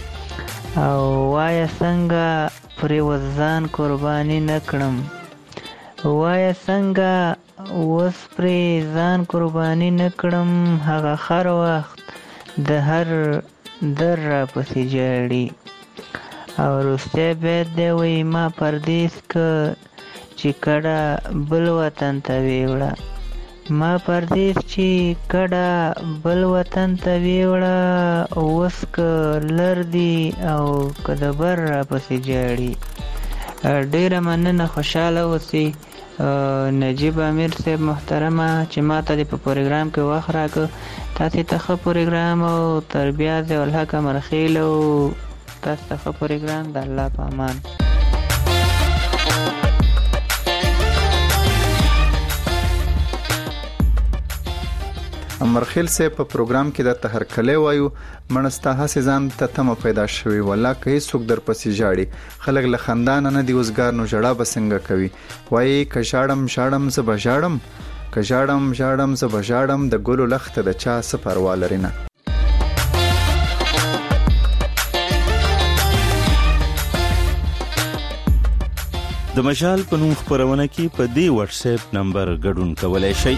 او وایه څنګه پرې وځان قرباني نه کړم، وایه څنګه اوس پرې ځان قرباني نه کړم، هغه خر وخت د هر در راپسې جاړي. او وروستی بیت دی وایي ما پردیس که چې کډه بل وطن ته ویوړه، ما پردیس چې کډه بل وطن ته ویوړه، اوس که لر دي او که د بر راپسې جاړي. ډېره مننه، خوشحاله اوسئ. نجیب امیر صاحب محترمه چې ما ته په پروګرام کې وخت راکړ، تاسې ته ښه پروګرام او تر بیا ضیاء الحق امرخیل او تاسو ته ښه پروګرام. د الله په امان. امرخیل صاحب په پروګرام کې د تهرکلی وایو منستا هسې ځان ته تمه پیدا شوي، والله که هیڅوک در پسې ژاړي، خلک له خندانه نه دي اوزګار، نو ژړا به څنګه کوي. وایي که ژاړم ژاړم زه به ژاړم، که ژاړم ژاړم زه به ژاړم، د ګلو لخته د چا څه پروا لري نه. د مشال په نوم خپرونه کې په دې واتس اپ نمبر ګډون کولای شئ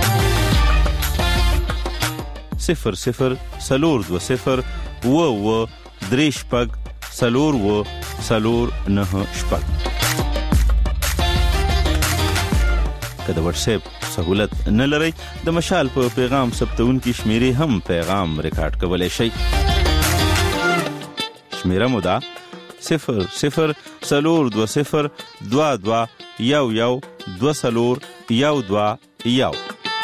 00 420 و درې شپږ 409 شپږ. که د واتس اپ سہولت نه لرئ د مشال په پیغام ثبتونکي شمیرې هم پیغام ریکارډ کولای شئ. شمیره مو ده 00 420 22 11 201.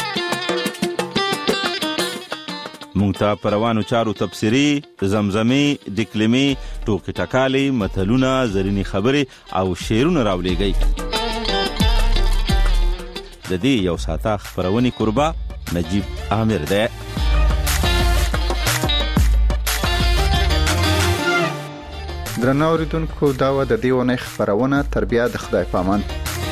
مونږ ته په روانو چارو تبصرې، زمزمې، ډکلمې، ټوکې ټکالې، متلونه، زرینې خبرې او شعرونه راولېږئ. د دې یو ساعته خپرونې کوربه نجیب عامر دی. درنو اوریدونکو، دا وه د دې اونۍ خپرونه. تر بیا د خدای په امان.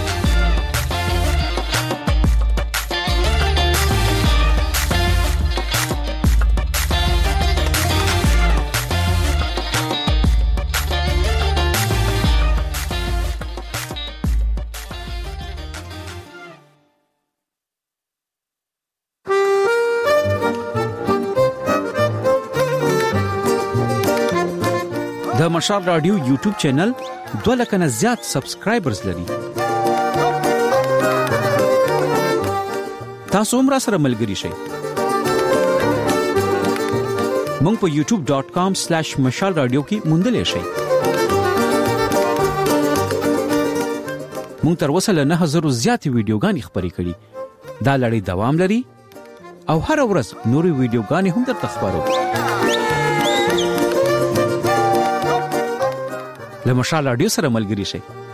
د مشال رادیو یوټیوب چینل 2 لک نه زیات سبسکرایبرز لري. تاسو هم را سره ملګري شئ. مونږ په youtube.com/مشال رادیو کې موندلې شئ. مونږ تر اوسه له 9000 زیات ویډیوګانې خپرې کړې. دا لړۍ دوام لري او هر ورځ نوري ویډیوګانې هم درته خبرو. له مشال رادیو سره ملګري شئ.